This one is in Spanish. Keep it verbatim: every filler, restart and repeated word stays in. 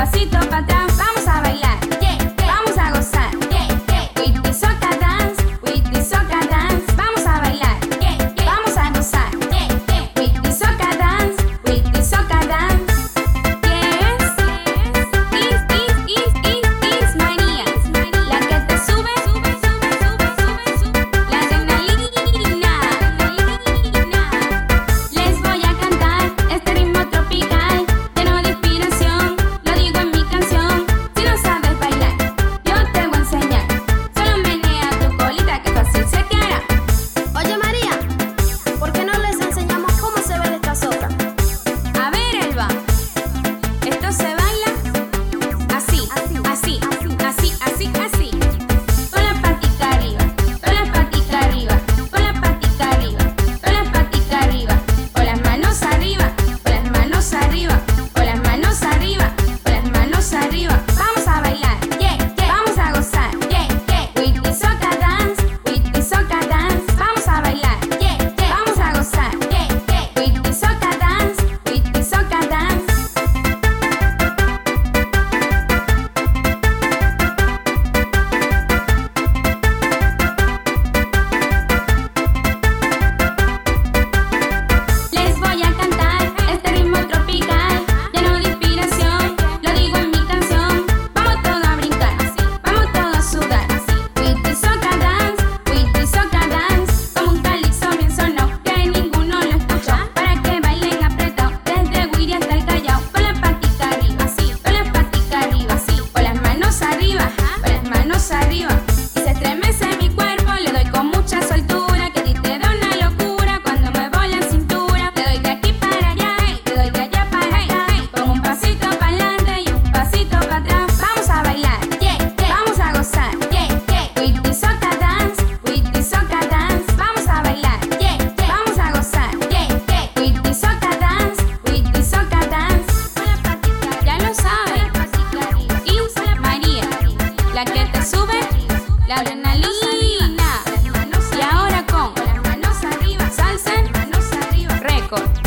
pasito para atrás. Vamos a bailar, yeah, yeah. Vamos a gozar, yeah, yeah. With the soca dance, with the soca dance. Vamos a bailar, yeah, yeah. Vamos a gozar, yeah, yeah. With the soca dance, with the soca dance. Yes, is, is, is, is, is María, la que te sube, sube, sube, sube, sube, sube. La adrenalina. Les voy a cantar este ritmo tropical lleno de inspiración. Lo digo en mi canción. Si no sabes bailar, yo te voy a enseñar. Solo menea tu colita que fácil se te hará. Oye María, ¿por qué no les enseñamos cómo se baila esta soca? A ver, Elba, esto se baila así, así, así, así, así, así. Con la patica arriba, con la patica arriba, con la patica arriba, con la patica arriba, con las manos arriba, con las manos arriba, con las manos arriba, con las manos arriba. Vamos a bailar, yeah, yeah. Vamos a gozar, yeah, yeah. With the soca dance, with the soca dance. Vamos a bailar, yeah, yeah. Vamos a gozar, yeah, yeah. With the soca dance, with the soca dance. Les voy a cantar este ritmo tropical lleno de inspiración. Lo digo en mi canción. Vamos todos a brincar, vamos todos a sudar. With the soca dance, with the soca dance. Como un calipso bien sonado que ninguno lo escucha. Para que bailen apretado desde Guiri hasta el Callao. Con la patica arriba, así, con la patica arriba, así. Con las manos arriba, con las manos arriba. Y se estremece mi cuerpo, le doy con mucha soltura. Que a ti te da una locura cuando muevo la cintura. Te doy de aquí para allá, te doy de allá para acá. Con un pasito para adelante y un pasito para atrás. Vamos a bailar, yeah, yeah. Vamos a gozar, yeah, yeah. With the soca dance, with the soca dance. Vamos a bailar, yeah, yeah. Vamos a gozar, yeah, yeah. With the soca dance, with the soca dance. Ya lo sabes, y María, la que te sube la adrenalina. Y ahora con Salsa Record.